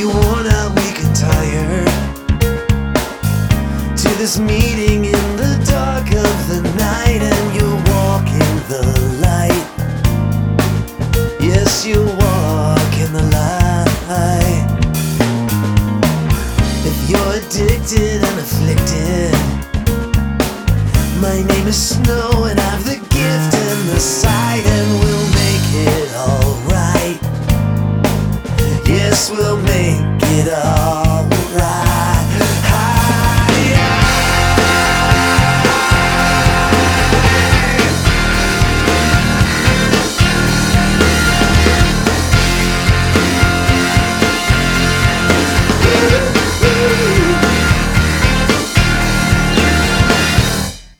you're worn out, weak and tired, to this meeting in the dark of the night, and you're walking the light. Yes, you walk in the light. If you're addicted and afflicted, my name is Snow, and I've the gift and the sight, and we'll make it alright. Yes, we'll make it alright.